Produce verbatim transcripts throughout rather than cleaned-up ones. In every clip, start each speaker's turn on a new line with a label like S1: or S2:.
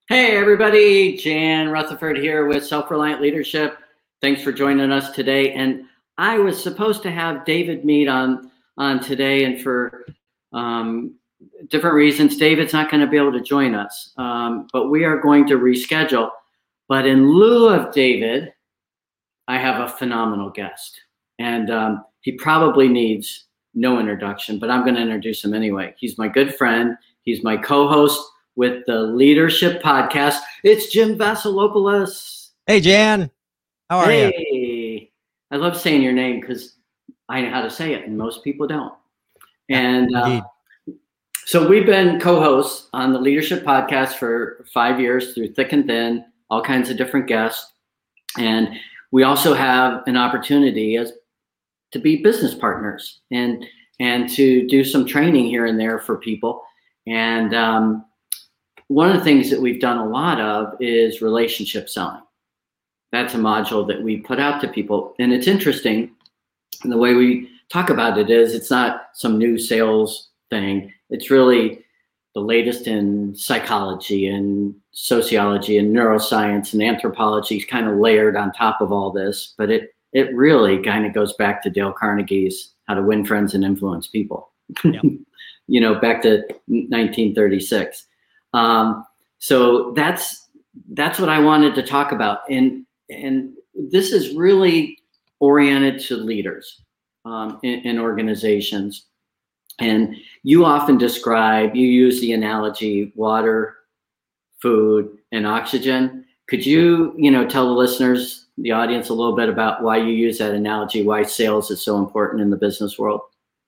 S1: Hey everybody, Jan Rutherford here with Self-Reliant Leadership. Thanks for joining us today. And I was supposed to have David Mead on, on today, and for um, different reasons, David's not going to be able to join us. Um, but we are going to reschedule. But in lieu of David, I have a phenomenal guest. And um, he probably needs no introduction, but I'm going to introduce him anyway. He's my good friend. He's my co-host with the Leadership Podcast. It's Jim Vasilopoulos.
S2: Hey, Jan. How are
S1: hey.
S2: you?
S1: Hey. I love saying your name because I know how to say it, and most people don't. And uh, so we've been co-hosts on the Leadership Podcast for five years through thick and thin, all kinds of different guests. And we also have an opportunity as to be business partners and and to do some training here and there for people. And um, one of the things that we've done a lot of is relationship selling. That's a module that we put out to people. And it's interesting, and the way we talk about it is it's not some new sales thing. It's really the latest in psychology and sociology and neuroscience and anthropology is kind of layered on top of all this. But it it really kind of goes back to Dale Carnegie's How to Win Friends and Influence People, yep. you know, back to nineteen thirty-six. Um, so that's, that's what I wanted to talk about. And, and this is really oriented to leaders, um, in, in organizations. And you often describe, you use the analogy, water, food, and oxygen. Could you, you know, tell the listeners, the audience, a little bit about why you use that analogy, why sales is so important in the business world?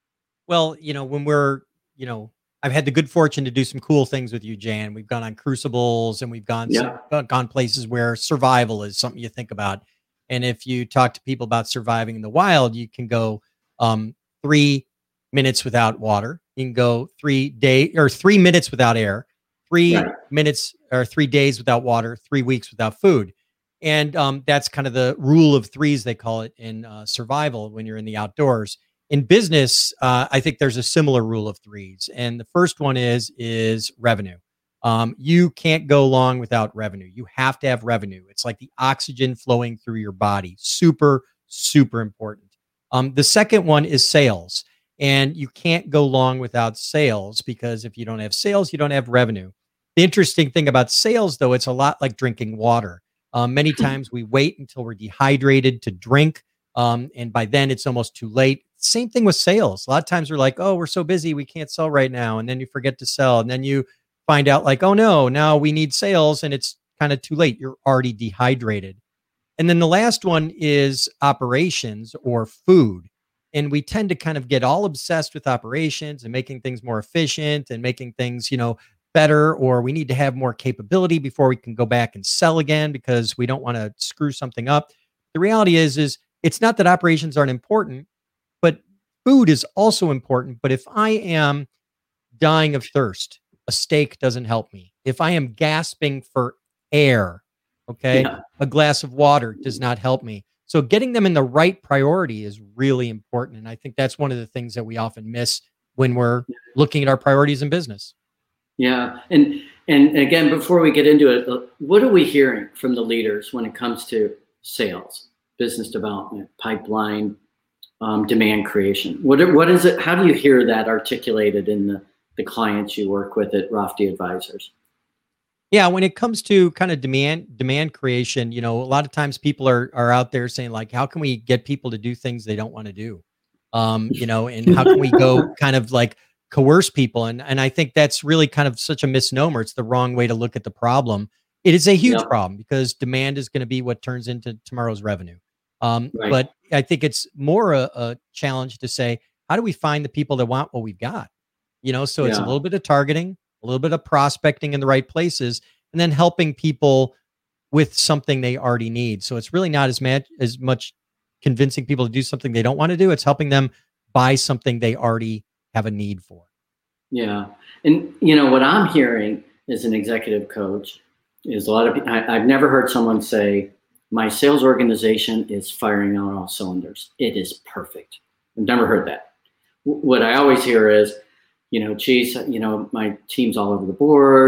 S2: Well, you know, when we're, you know, I've had the good fortune to do some cool things with you, Jan. We've gone on crucibles and we've gone,
S1: Yeah.
S2: some, gone places where survival is something you think about. And if you talk to people about surviving in the wild, you can go um, three minutes without water. You can go three day or three minutes without air, three right. minutes or three days without water, three weeks without food. And um, that's kind of the rule of threes, they call it in uh, survival when you're in the outdoors. In business, uh, I think there's a similar rule of threes. And the first one is, is revenue. Um, you can't go long without revenue. You have to have revenue. It's like the oxygen flowing through your body. Super, super important. Um, the second one is sales. And you can't go long without sales, because if you don't have sales, you don't have revenue. The interesting thing about sales, though, it's a lot like drinking water. Um, many times we wait until we're dehydrated to drink. Um, and by then it's almost too late. Same thing with sales. A lot of times we're like, oh, we're so busy, we can't sell right now. And then you forget to sell. And then you find out like, oh no, now we need sales and it's kind of too late. You're already dehydrated. And then the last one is operations or food. And we tend to kind of get all obsessed with operations and making things more efficient and making things, you know, better, or we need to have more capability before we can go back and sell again because we don't want to screw something up. The reality is, is it's not that operations aren't important, but food is also important. But if I am dying of thirst, a steak doesn't help me. If I am gasping for air, okay, yeah. a glass of water does not help me. So getting them in the right priority is really important. And I think that's one of the things that we often miss when we're looking at our priorities in business.
S1: Yeah. And, and again, before we get into it, what are we hearing from the leaders when it comes to sales, business development, pipeline, Um, demand creation? What what is it? How do you hear that articulated in the, the clients you work with at Rofty Advisors?
S2: Yeah, when it comes to kind of demand demand creation, you know, a lot of times people are are out there saying like, how can we get people to do things they don't want to do? Um, you know, and how can we go kind of like coerce people? And and I think that's really kind of such a misnomer. It's the wrong way to look at the problem. It is a huge
S1: Yep.
S2: problem because demand is going to be what turns into tomorrow's revenue. Um,
S1: Right.
S2: But I think it's more a, a challenge to say, how do we find the people that want what we've got? You know, so it's a
S1: Yeah.
S2: little bit of targeting, a little bit of prospecting in the right places, and then helping people with something they already need. So it's really not as much as much convincing people to do something they don't want to do. It's helping them buy something they already have a need for.
S1: Yeah. And, you know, what I'm hearing as an executive coach is a lot of, I, I've never heard someone say, my sales organization is firing on all cylinders. It is perfect. I've never heard that. W- What I always hear is, you know, geez, you know, my team's all over the board.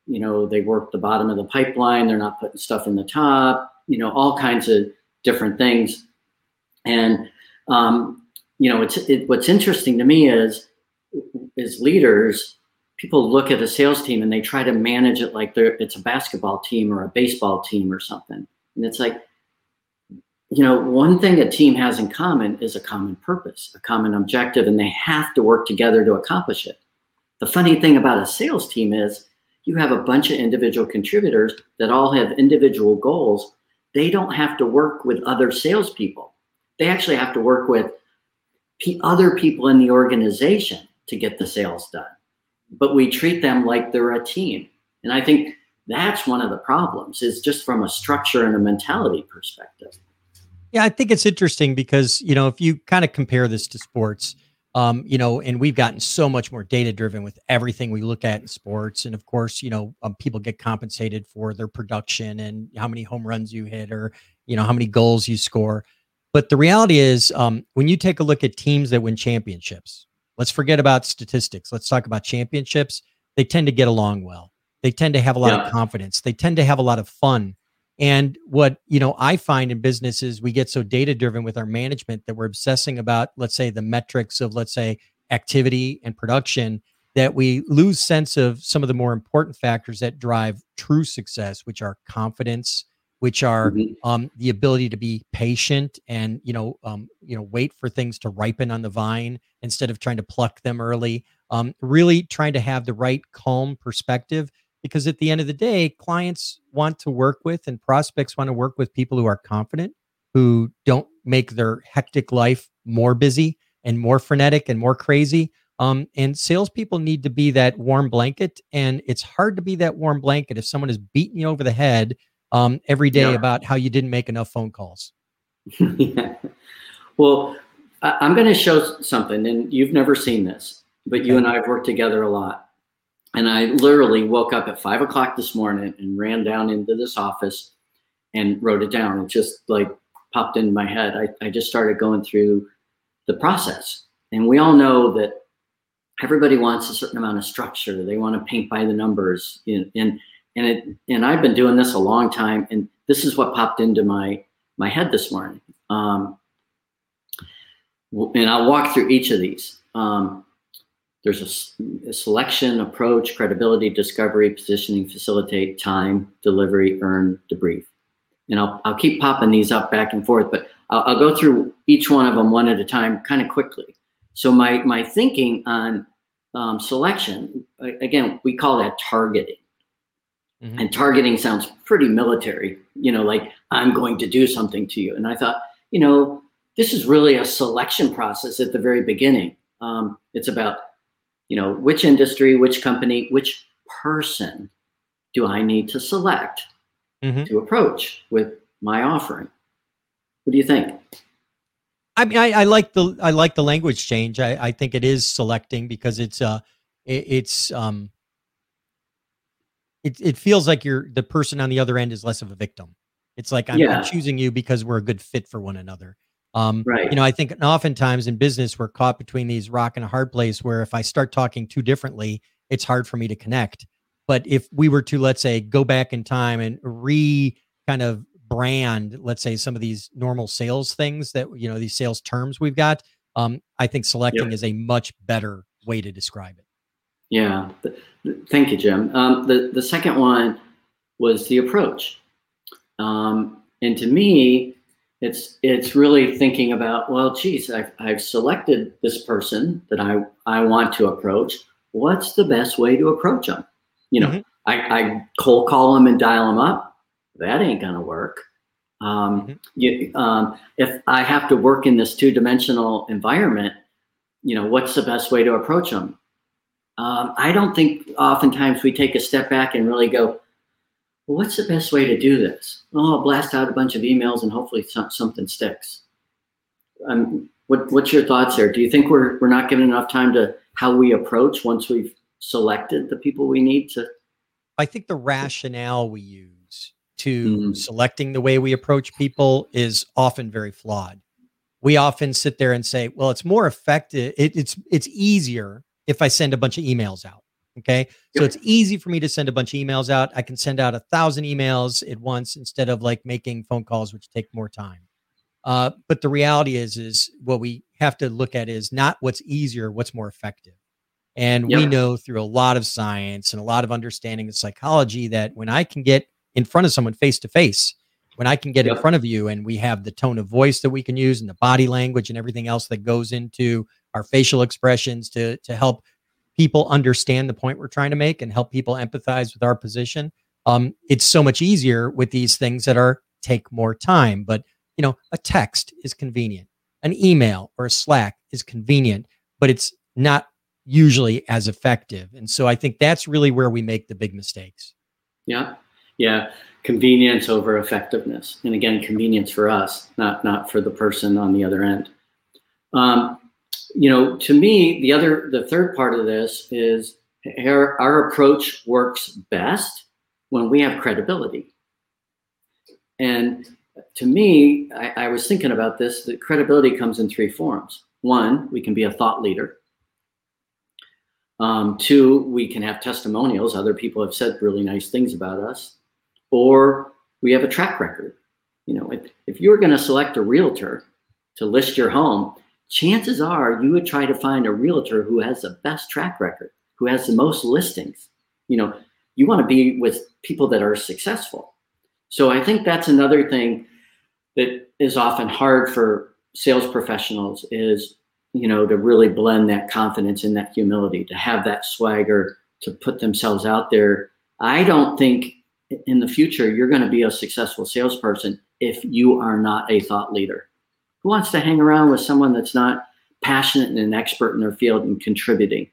S1: you know, they work the bottom of the pipeline. They're not putting stuff in the top, you know, all kinds of different things. And, um, you know, it's, it, what's interesting to me is, is leaders, people look at a sales team and they try to manage it like they're, it's a basketball team or a baseball team or something. And it's like, you know, one thing a team has in common is a common purpose, a common objective, and they have to work together to accomplish it. The funny thing about a sales team is you have a bunch of individual contributors that all have individual goals. They don't have to work with other salespeople. They actually have to work with p- other people in the organization to get the sales done. But we treat them like they're a team. And I think that's one of the problems, is just from a structure and a mentality perspective.
S2: Yeah, I think it's interesting because, you know, if you kind of compare this to sports, um, you know, and we've gotten so much more data driven with everything we look at in sports. And of course, you know, um, people get compensated for their production and how many home runs you hit, or, you know, how many goals you score. But the reality is, um, when you take a look at teams that win championships, let's forget about statistics. Let's talk about championships. They tend to get along well. They tend to have a lot yeah. of confidence. They tend to have a lot of fun. And what, you know, I find in business is we get so data driven with our management that we're obsessing about, let's say, the metrics of, let's say, activity and production, that we lose sense of some of the more important factors that drive true success, which are confidence, which are mm-hmm. um, the ability to be patient and, you know, um, you know, wait for things to ripen on the vine instead of trying to pluck them early. Um, really trying to have the right calm perspective. Because at the end of the day, clients want to work with and prospects want to work with people who are confident, who don't make their hectic life more busy and more frenetic and more crazy. Um, and salespeople need to be that warm blanket. And it's hard to be that warm blanket if someone is beating you over the head um, every day yeah. about how you didn't make enough phone calls.
S1: yeah. Well, I- I'm going to show something, and you've never seen this, but okay. you and I have worked together a lot. And I literally woke up at five o'clock this morning and ran down into this office and wrote it down. It just like popped into my head. I, I just started going through the process. And we all know that everybody wants a certain amount of structure. They want to paint by the numbers. You know, and and it and I've been doing this a long time. And this is what popped into my my head this morning. Um, and I'll walk through each of these. Um, There's a, a selection, approach, credibility, discovery, positioning, facilitate, time, delivery, earn, debrief. And I'll, I'll keep popping these up back and forth, but I'll, I'll go through each one of them one at a time kind of quickly. So my, my thinking on um, selection, again, we call that targeting. Mm-hmm. And targeting sounds pretty military, you know, like I'm going to do something to you. And I thought, you know, this is really a selection process at the very beginning. Um, it's about, you know, which industry, which company, which person do I need to select mm-hmm. to approach with my offering? What do you think?
S2: I mean, I, I like the I like the language change. I, I think it is selecting because it's uh it, it's um it it feels like you're the person on the other end is less of a victim. It's like I'm, yeah. I'm choosing you because we're a good fit for one another. Um, right. You know, I think oftentimes in business, we're caught between these rock and a hard place where if I start talking too differently, it's hard for me to connect. But if we were to, let's say, go back in time and re kind of brand, let's say, some of these normal sales things that, you know, these sales terms we've got, um, I think selecting yep. is a much better way to describe it.
S1: Yeah. Thank you, Jim. Um, the, the second one was the approach. Um, and to me, It's it's really thinking about, well, geez, I've, I've selected this person that I, I want to approach. What's the best way to approach them? You know, mm-hmm. I, I cold call them and dial them up. That ain't going to work. Um, mm-hmm. you, um, if I have to work in this two-dimensional environment, you know, what's the best way to approach them? Um, I don't think oftentimes we take a step back and really go, well, what's the best way to do this? Oh, I'll blast out a bunch of emails and hopefully some, something sticks. Um, what, what's your thoughts there? Do you think we're we're not giving enough time to how we approach once we've selected the people we need to?
S2: I think the rationale we use to mm. selecting the way we approach people is often very flawed. We often sit there and say, well, it's more effective. It, it's it's easier if I send a bunch of emails out. Okay. So
S1: Yep.
S2: it's easy for me to send a bunch of emails out. I can send out a thousand emails at once instead of like making phone calls, which take more time. Uh, but the reality is, is what we have to look at is not what's easier, what's more effective. And we
S1: Yep.
S2: know through a lot of science and a lot of understanding of psychology that when I can get in front of someone face to face, when I can get
S1: Yep.
S2: in front of you and we have the tone of voice that we can use and the body language and everything else that goes into our facial expressions to, to help people understand the point we're trying to make and help people empathize with our position. Um, it's so much easier with these things that are take more time. But, you know, a text is convenient. An email or a Slack is convenient, but it's not usually as effective. And so I think that's really where we make the big mistakes.
S1: Yeah. Yeah. Convenience over effectiveness. And again, convenience for us, not, not for the person on the other end. Um, you know, to me, the other, the third part of this is our, our approach works best when we have credibility. And to me, I, I was thinking about this, that credibility comes in three forms. One, we can be a thought leader. Um, two, we can have testimonials. Other people have said really nice things about us. Or we have a track record. You know, if, if you were going to select a realtor to list your home, chances are you would try to find a realtor who has the best track record, who has the most listings. You know, you want to be with people that are successful. So I think that's another thing that is often hard for sales professionals is, you know, to really blend that confidence and that humility, to have that swagger, to put themselves out there. I don't think in the future you're going to be a successful salesperson if you are not a thought leader. Who wants to hang around with someone that's not passionate and an expert in their field and contributing?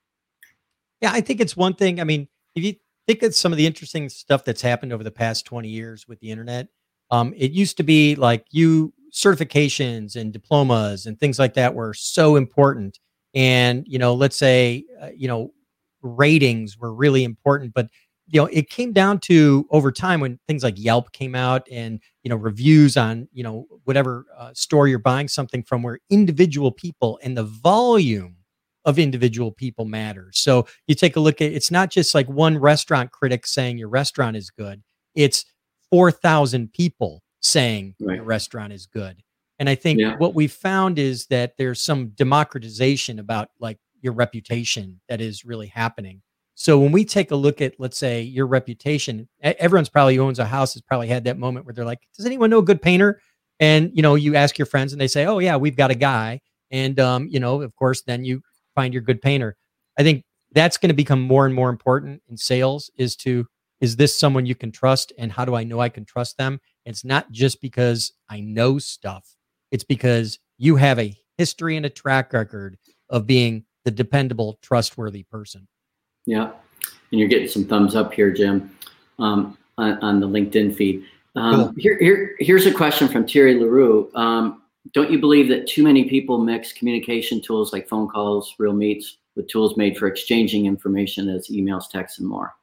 S2: Yeah, I think it's one thing. I mean, if you think of some of the interesting stuff that's happened over the past twenty years with the internet, um, it used to be like you certifications and diplomas and things like that were so important. And, you know, let's say, uh, you know, ratings were really important, but you know, it came down to over time when things like Yelp came out and, you know, reviews on, you know, whatever uh, store you're buying something from, where individual people and the volume of individual people matters. So you take a look at, it's not just like one restaurant critic saying your restaurant is good. It's four thousand people saying
S1: Right.
S2: your restaurant is good. And I think
S1: Yeah.
S2: what we found is that there's some democratization about like your reputation that is really happening. So when we take a look at, let's say, your reputation, e- everyone's probably who owns a house has probably had that moment where they're like, does anyone know a good painter? And, you know, you ask your friends and they say, oh yeah, we've got a guy. And, um, you know, of course, then you find your good painter. I think that's going to become more and more important in sales is to, is this someone you can trust? And how do I know I can trust them? It's not just because I know stuff. It's because you have a history and a track record of being the dependable, trustworthy person.
S1: Yeah. And you're getting some thumbs up here, Jim, um, on, on the LinkedIn feed. Um,
S2: Cool.
S1: here, here, here's a question from Thierry Leroux. Um, don't you believe that too many people mix communication tools like phone calls, real meets, with tools made for exchanging information as emails, texts, and more?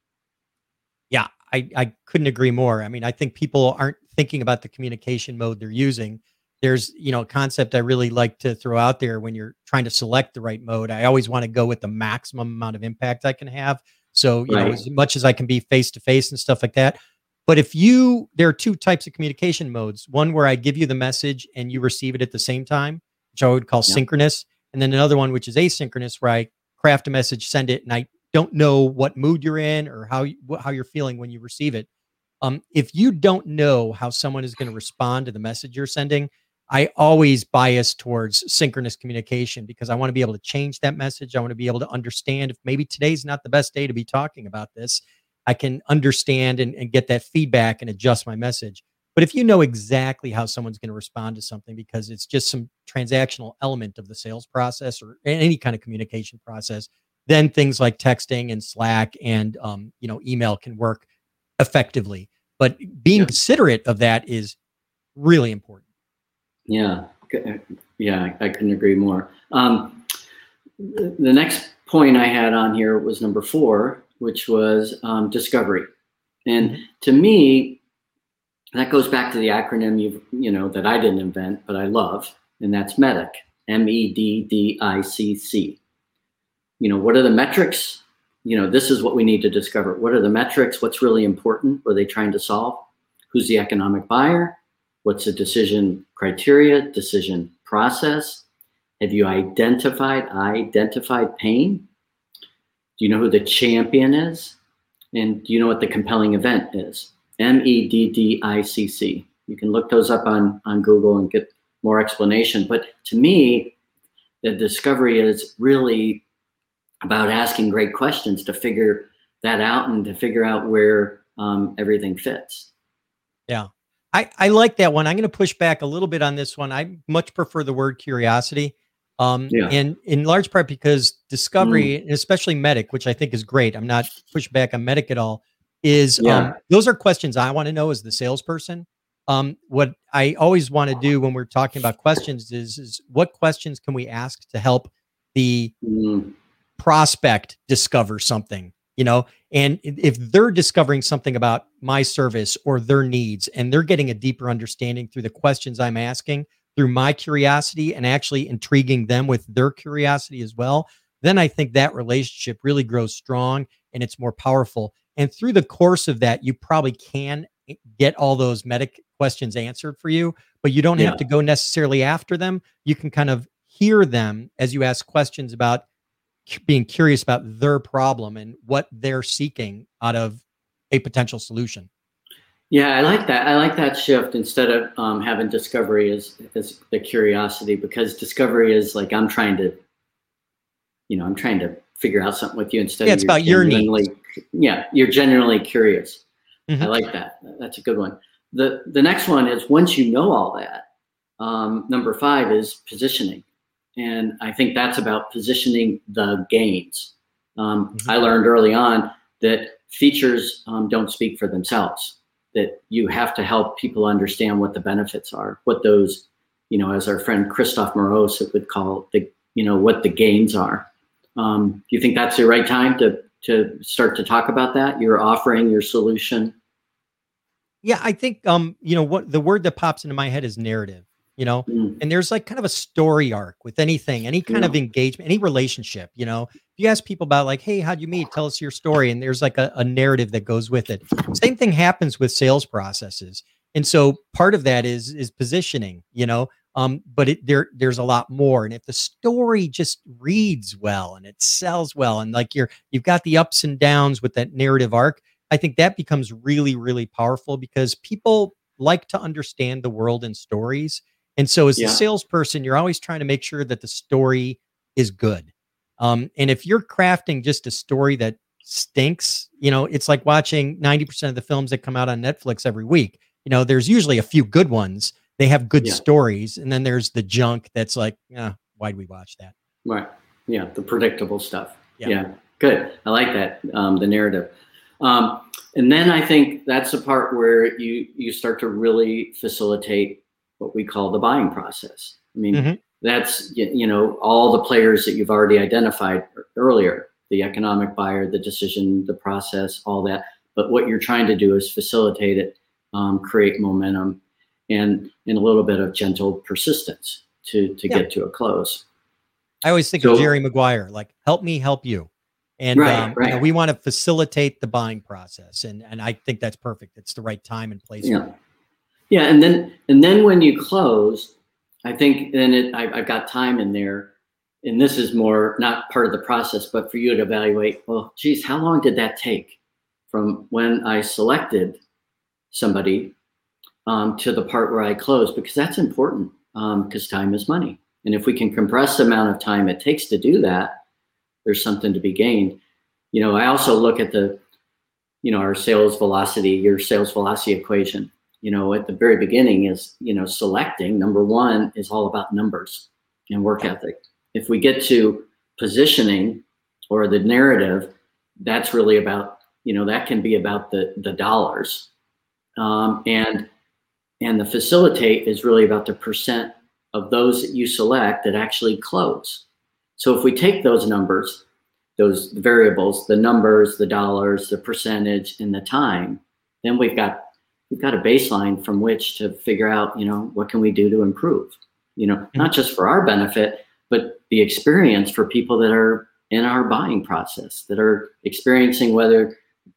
S2: Yeah, I, I couldn't agree more. I mean, I think people aren't thinking about the communication mode they're using. There's, you know, a concept I really like to throw out there when you're trying to select the right mode. I always want to go with the maximum amount of impact I can have. So, you
S1: Right.
S2: know, as much as I can be face to face and stuff like that. But if you, there are two types of communication modes. One where I give you the message and you receive it at the same time, which I would call
S1: Yeah.
S2: synchronous. And then another one, which is asynchronous, where I craft a message, send it, and I don't know what mood you're in or how you, how you're feeling when you receive it. Um, if you don't know how someone is going to respond to the message you're sending, I always bias towards synchronous communication because I want to be able to change that message. I want to be able to understand if maybe today's not the best day to be talking about this. I can understand and, and get that feedback and adjust my message. But if you know exactly how someone's going to respond to something because it's just some transactional element of the sales process or any kind of communication process, then things like texting and Slack and um, you know, email can work effectively. But being
S1: Yeah.
S2: considerate of that is really important.
S1: Yeah. Yeah. I couldn't agree more. Um, the next point I had on here was number four, which was um, discovery. And mm-hmm. to me, that goes back to the acronym you you know that I didn't invent, but I love, and that's MEDDIC, M E D D I C C. You know, what are the metrics? you know, this is what we need to discover. What are the metrics? What's really important? What are they trying to solve? Who's the economic buyer? What's the decision criteria, decision process? Have you identified, identified pain? Do you know who the champion is? And do you know what the compelling event is? M E D D I C C. You can look those up on, on Google and get more explanation. But to me, the discovery is really about asking great questions to figure that out and to figure out where um, everything fits.
S2: Yeah. I, I like that one. I'm going to push back a little bit on this one. I much prefer the word curiosity. Um, yeah. And in large part because discovery, mm. and especially MEDDIC, which I think is great. I'm not pushing back on MEDDIC at all. Is yeah. um, those are questions I want to know as the salesperson. Um, what I always want to do when we're talking about questions is, is what questions can we ask to help the mm. prospect discover something, you know, and if they're discovering something about my service or their needs, and they're getting a deeper understanding through the questions I'm asking, through my curiosity and actually intriguing them with their curiosity as well, then I think that relationship really grows strong and it's more powerful. And through the course of that, you probably can get all those MEDDIC questions answered for you, but you don't yeah. have to go necessarily after them. You can kind of hear them as you ask questions about being curious about their problem and what they're seeking out of a potential solution.
S1: Yeah, I like that. I like that shift instead of um, having discovery as, as the curiosity, because discovery is like, I'm trying to, you know, I'm trying to figure out something with you instead
S2: yeah,
S1: of
S2: it's about your needs.
S1: Yeah, you're genuinely curious.
S2: Mm-hmm.
S1: I like that. That's a good one. The the next one is, once you know all that, um, number five is positioning. And I think that's about positioning the gains. Um, mm-hmm. I learned early on that features um, don't speak for themselves, that you have to help people understand what the benefits are, what those, you know, as our friend Christoph Morose would call the, you know, what the gains are. Um, do you think that's the right time to to start to talk about that? Your offering, your solution?
S2: Yeah, I think, um, you know, what the word that pops into my head is narrative, you know, mm. and there's like kind of a story arc with anything, any kind yeah. of engagement, any relationship, you know, if you ask people about like, hey, how'd you meet? Tell us your story. And there's like a, a narrative that goes with it. Same thing happens with sales processes. And so part of that is, is positioning, you know, um, but it, there, there's a lot more. And if the story just reads well and it sells well, and like you're, you've got the ups and downs with that narrative arc, I think that becomes really, really powerful because people like to understand the world in stories. And so as yeah. a salesperson, you're always trying to make sure that the story is good. Um, and if you're crafting just a story that stinks, you know, it's like watching ninety percent of the films that come out on Netflix every week. You know, there's usually a few good ones. They have good yeah. stories. And then there's the junk that's like, yeah, why'd we watch that?
S1: Right. Yeah. The predictable stuff.
S2: Yeah.
S1: yeah. Good. I like that. Um, the narrative. Um, and then I think that's the part where you, you start to really facilitate what we call the buying process. I mean, mm-hmm. that's, you know, all the players that you've already identified earlier, the economic buyer, the decision, the process, all that. But what you're trying to do is facilitate it, um, create momentum, and, and a little bit of gentle persistence to, to yeah. get to a close.
S2: I always think so, of Jerry Maguire, like, help me help you. And
S1: right,
S2: um,
S1: right.
S2: You know, we want to facilitate the buying process. And, and I think that's perfect. It's the right time and place.
S1: Yeah. Yeah. And then, and then when you close, I think then it, I, I've got time in there, and this is more not part of the process, but for you to evaluate, well, geez, how long did that take from when I selected somebody um, to the part where I close? Because that's important, because um, time is money. And if we can compress the amount of time it takes to do that, there's something to be gained. You know, I also look at the, you know, our sales velocity, your sales velocity equation. You know, at the very beginning is, you know, selecting. Number one is all about numbers and work ethic. If we get to positioning or the narrative, that's really about, you know, that can be about the the dollars. Um, and and the facilitate is really about the percent of those that you select that actually close. So if we take those numbers, those variables, the numbers, the dollars, the percentage, and the time, then we've got we've got a baseline from which to figure out, you know, what can we do to improve? You know, not just for our benefit, but the experience for people that are in our buying process that are experiencing whether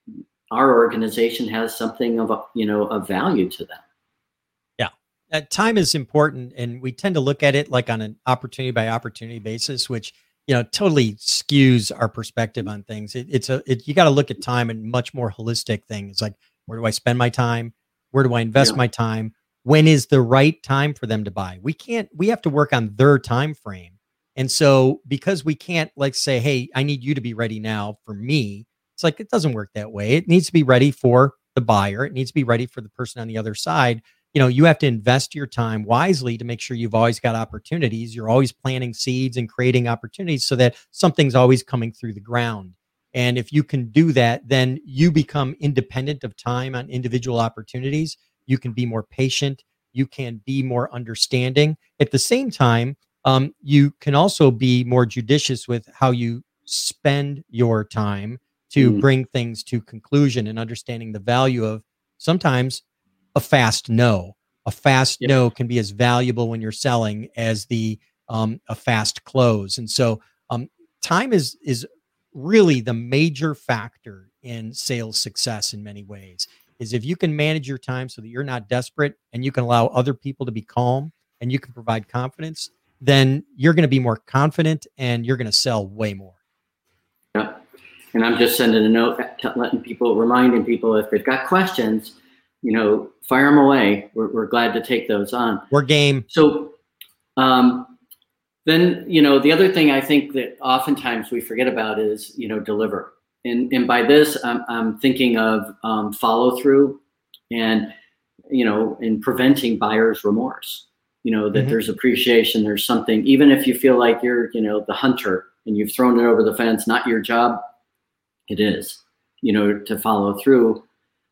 S1: our organization has something of a, you know, of value to them.
S2: Yeah. Uh, time is important, and we tend to look at it like on an opportunity by opportunity basis, which, you know, totally skews our perspective on things. It, it's a, it, you got to look at time in much more holistic thing. It's like, where do I spend my time? Where do I invest
S1: Yeah.
S2: my time? When is the right time for them to buy? We can't, we have to work on their time frame. And so because we can't like say, hey, I need you to be ready now for me. It's like, it doesn't work that way. It needs to be ready for the buyer. It needs to be ready for the person on the other side. You know, you have to invest your time wisely to make sure you've always got opportunities. You're always planting seeds and creating opportunities so that something's always coming through the ground. And if you can do that, then you become independent of time on individual opportunities. You can be more patient. You can be more understanding. At the same time, um, you can also be more judicious with how you spend your time to
S1: Mm.
S2: bring things to conclusion, and understanding the value of sometimes a fast no. A fast
S1: Yep.
S2: no can be as valuable when you're selling as the um, a fast close. And so um, time is is really the major factor in sales success in many ways. Is if you can manage your time so that you're not desperate and you can allow other people to be calm and you can provide confidence, then you're going to be more confident and you're going to sell way more.
S1: Yeah. And I'm just sending a note, letting people, reminding people if they've got questions, you know, fire them away. We're, we're glad to take those on.
S2: We're game.
S1: So um, then, you know, the other thing I think that oftentimes we forget about is, you know, deliver. And, and by this, I'm, I'm thinking of um, follow through and, you know, in preventing buyer's remorse, you know, that
S2: Mm-hmm.
S1: there's appreciation, there's something, even if you feel like you're, you know, the hunter and you've thrown it over the fence, not your job. It is, you know, to follow through,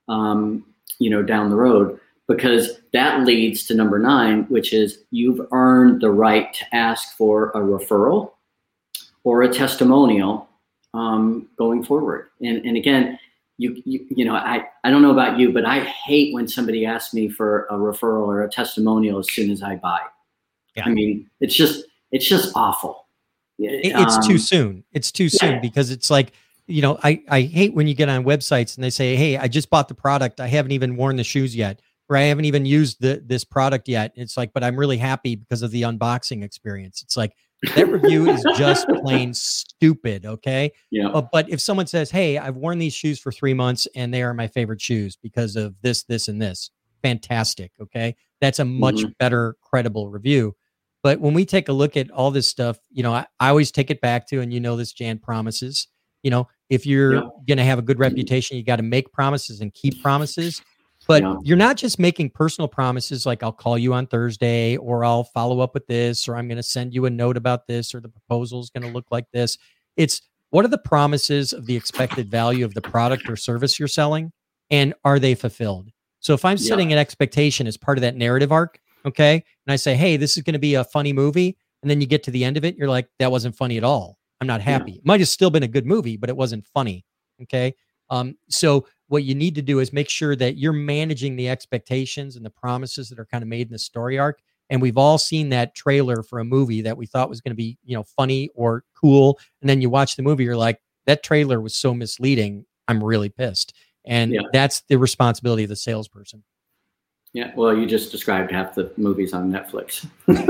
S1: um, you know, down the road, because that leads to number nine, which is you've earned the right to ask for a referral or a testimonial um, going forward. And, and again, you, you, you know, I, I don't know about you, but I hate when somebody asks me for a referral or a testimonial as soon as I buy.
S2: Yeah.
S1: I mean, it's just, it's just awful.
S2: It, it's
S1: Um,
S2: too soon. It's too soon
S1: yeah.
S2: because it's like, you know, I, I hate when you get on websites and they say, hey, I just bought the product. I haven't even worn the shoes yet, or I haven't even used the, this product yet. It's like, but I'm really happy because of the unboxing experience. It's like, that review is just plain stupid. Okay.
S1: Yeah.
S2: Uh, but if someone says, hey, I've worn these shoes for three months and they are my favorite shoes because of this, this, and this, fantastic. Okay. That's a much
S1: Mm-hmm.
S2: better, credible review. But when we take a look at all this stuff, you know, I, I always take it back to, and you know, this Jan, promises. You know, if you're
S1: Yep.
S2: going to have a good reputation, you got to make promises and keep promises. But
S1: Yeah.
S2: you're not just making personal promises like I'll call you on Thursday, or I'll follow up with this, or I'm going to send you a note about this, or the proposal is going to look like this. It's what are the promises of the expected value of the product or service you're selling, and are they fulfilled? So if I'm
S1: Yeah.
S2: setting an expectation as part of that narrative arc, okay, and I say, hey, this is going to be a funny movie, and then you get to the end of it, you're like, that wasn't funny at all. I'm not happy.
S1: Yeah.
S2: It might have still been a good movie, but it wasn't funny. Okay. Um, so what you need to do is make sure that you're managing the expectations and the promises that are kind of made in the story arc. And we've all seen that trailer for a movie that we thought was going to be, you know, funny or cool. And then you watch the movie, you're like, that trailer was so misleading. I'm really pissed. And
S1: Yeah.
S2: that's the responsibility of the salesperson.
S1: Yeah, well, you just described half the movies on Netflix.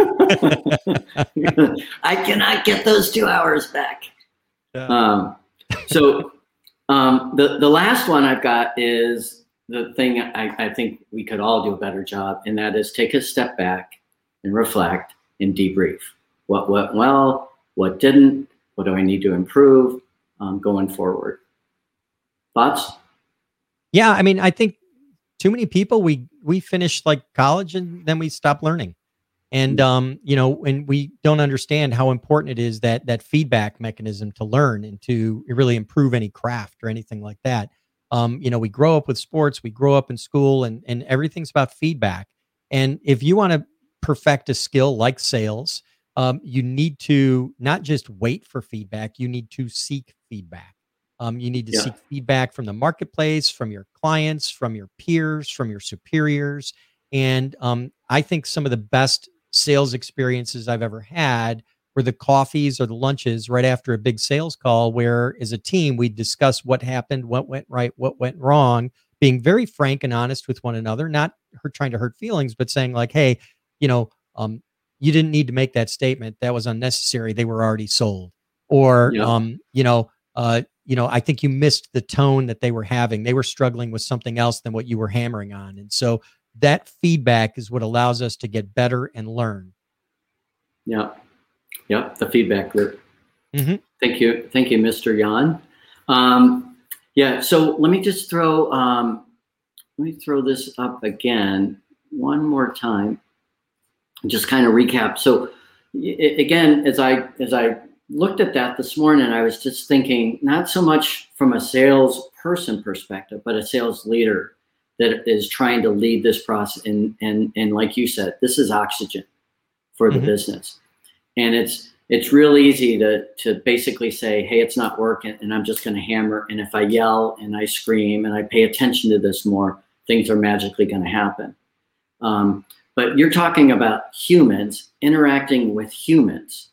S1: I cannot get those two hours back.
S2: Yeah.
S1: Um, so um, the the last one I've got is the thing I, I think we could all do a better job, and that is take a step back and reflect and debrief. What went well? What didn't? What do I need to improve um, going forward? Thoughts?
S2: Yeah, I mean, I think too many people, we we finish like college and then we stop learning. And um, you know, and we don't understand how important it is that that feedback mechanism to learn and to really improve any craft or anything like that. Um, you know, we grow up with sports, we grow up in school, and and everything's about feedback. And if you want to perfect a skill like sales, um, you need to not just wait for feedback, you need to seek feedback. Um, you need to
S1: Yeah.
S2: seek feedback from the marketplace, from your clients, from your peers, from your superiors. And um, I think some of the best sales experiences I've ever had were the coffees or the lunches right after a big sales call, where as a team, we discuss what happened, what went right, what went wrong, being very frank and honest with one another, not hurt, trying to hurt feelings, but saying like, hey, you know, um, you didn't need to make that statement. That was unnecessary. They were already sold. Or,
S1: Yeah.
S2: um, you know, uh, you know, I think you missed the tone that they were having. They were struggling with something else than what you were hammering on. And so that feedback is what allows us to get better and learn.
S1: Yeah. Yeah. The feedback loop.
S2: Mm-hmm.
S1: Thank you. Thank you, Mister Jan. Um, yeah. So let me just throw, um, let me throw this up again one more time and just kind of recap. So it, again, as I, as I looked at that this morning, I was just thinking, not so much from a salesperson perspective, but a sales leader that is trying to lead this process. And, and, and like you said, this is oxygen for the mm-hmm. business. And it's, it's real easy to, to basically say, hey, it's not working, and I'm just going to hammer. And if I yell and I scream and I pay attention to this more, things are magically going to happen. Um, but you're talking about humans interacting with humans,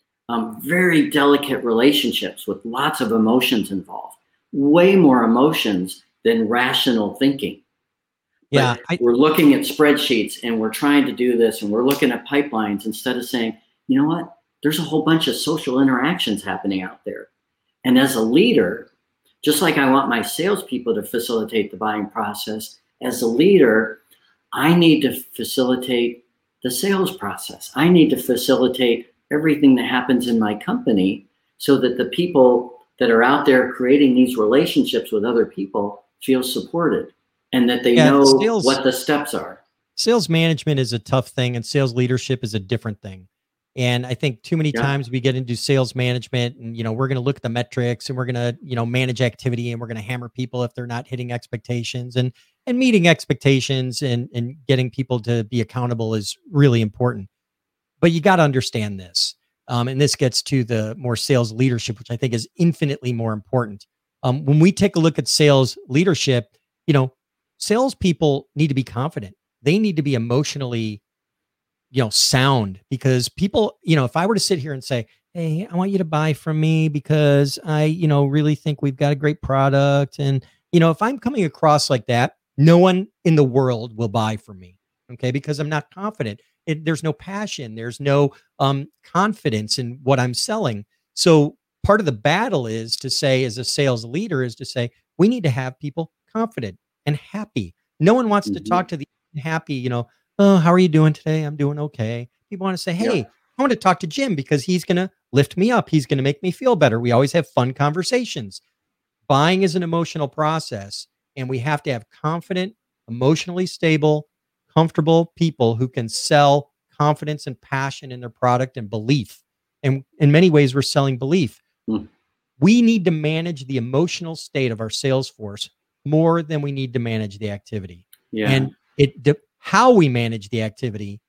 S1: um, very delicate relationships with lots of emotions involved, way more emotions than rational thinking.
S2: Yeah,
S1: I, we're looking at spreadsheets and we're trying to do this, and we're looking at pipelines instead of saying, you know what? There's a whole bunch of social interactions happening out there. And as a leader, just like I want my salespeople to facilitate the buying process, as a leader, I need to facilitate the sales process. I need to facilitate everything that happens in my company so that the people that are out there creating these relationships with other people feel supported and that they yeah, know sales, what the steps are.
S2: Sales management is a tough thing, and sales leadership is a different thing. And I think too many yeah. times we get into sales management and, you know, we're going to look at the metrics and we're going to, you know, manage activity, and we're going to hammer people if they're not hitting expectations, and, and meeting expectations and, and getting people to be accountable is really important. But you got to understand this. Um, and this gets to the more sales leadership, which I think is infinitely more important. Um, when we take a look at sales leadership, you know, salespeople need to be confident. They need to be emotionally you know, sound, because people, you know, if I were to sit here and say, hey, I want you to buy from me because I, you know, really think we've got a great product. And, you know, if I'm coming across like that, no one in the world will buy from me. Okay. Because I'm not confident. It, there's no passion. There's no um, confidence in what I'm selling. So part of the battle is to say, as a sales leader, is to say, we need to have people confident and happy. No one wants mm-hmm. to talk to the happy, you know, oh, how are you doing today? I'm doing okay. People want to say, hey, yeah. I want to talk to Jim because he's going to lift me up. He's going to make me feel better. We always have fun conversations. Buying is an emotional process, and we have to have confident, emotionally stable, comfortable people who can sell confidence and passion in their product and belief. And in many ways, we're selling belief. Mm. We need to manage the emotional state of our sales force more than we need to manage the activity.
S1: Yeah.
S2: And it de- how we manage the activity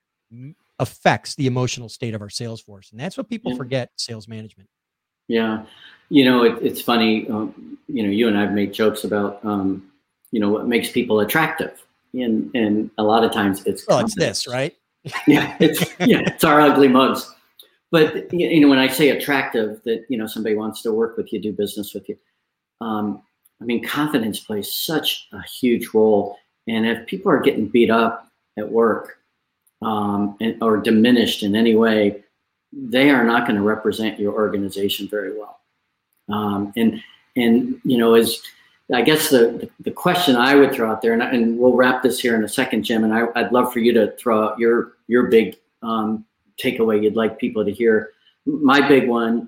S2: affects the emotional state of our sales force. And that's what people yeah. forget, sales management.
S1: Yeah. You know, it, it's funny, um, you know, you and I've made jokes about, um, you know, what makes people attractive. And, and a lot of times it's,
S2: well, it's this, right?
S1: yeah. It's, yeah, it's our ugly mugs. But, you know, when I say attractive, that, you know, somebody wants to work with you, do business with you. Um, I mean, confidence plays such a huge role. And if people are getting beat up at work um, and, or diminished in any way, they are not going to represent your organization very well. Um, and, and, you know, as I guess the, the question I would throw out there, and, and we'll wrap this here in a second, Jim, and I, I'd love for you to throw out your, your big um, takeaway you'd like people to hear. My big one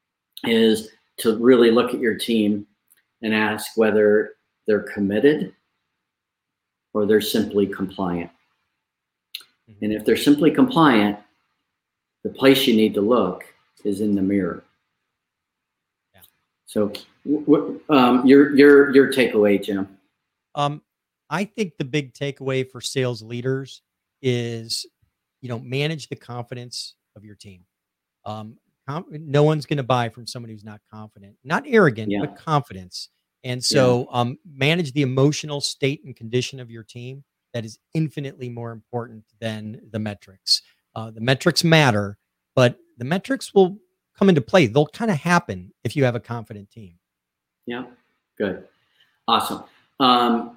S1: is to really look at your team and ask whether they're committed or they're simply compliant. Mm-hmm. And if they're simply compliant, the place you need to look is in the mirror. Yeah. So w- w- um, your, your, your takeaway, Jim.
S2: Um, I think the big takeaway for sales leaders is, you know, manage the confidence of your team. Um, com- no one's going to buy from someone who's not confident, not arrogant, yeah. but confidence. And so yeah. um, manage the emotional state and condition of your team. That is infinitely more important than the metrics. Uh, the metrics matter, but the metrics will come into play. They'll kind of happen if you have a confident team.
S1: Yeah. Good. Awesome. Um,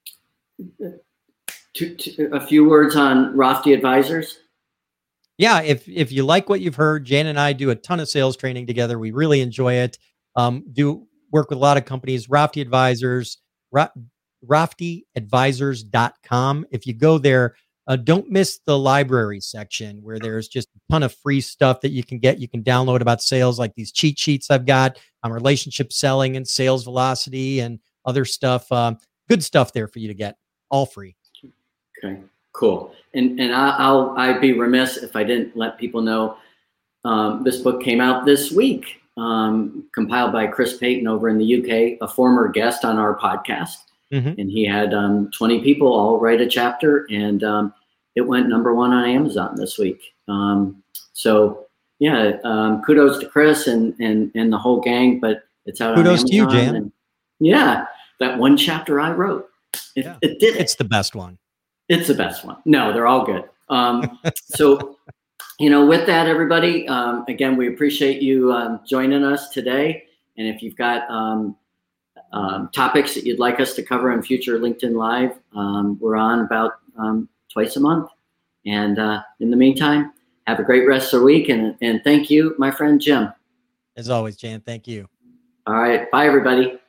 S1: to, to, a few words on Rafty Advisors.
S2: Yeah. If, if you like what you've heard, Jan and I do a ton of sales training together. We really enjoy it. Um, do work with a lot of companies, Rafty Advisors, Ra- rafty advisors dot com. If you go there, uh, don't miss the library section where there's just a ton of free stuff that you can get. You can download about sales, like these cheat sheets I've got on relationship selling and sales velocity and other stuff. Um, good stuff there for you to get, all free.
S1: Okay, cool. And and I, I'll I'd be remiss if I didn't let people know um, this book came out this week, um, compiled by Chris Payton over in the U K, a former guest on our podcast. Mm-hmm. And he had um, twenty people all write a chapter, and um, it went number one on Amazon this week. Um, so yeah, um, kudos to Chris and and and the whole gang. But it's out
S2: kudos
S1: on Amazon.
S2: To you, Jan.
S1: And yeah, that one chapter I wrote, it,
S2: yeah.
S1: it did it.
S2: It's the best one.
S1: It's the best one. No, they're all good. Um, so, you know, with that, everybody, um, again, we appreciate you um, joining us today. And if you've got um, um, topics that you'd like us to cover on future LinkedIn Live, um, we're on about um, twice a month. And uh, in the meantime, have a great rest of the week. And, and thank you, my friend Jim.
S2: As always, Jan, thank you.
S1: All right. Bye, everybody.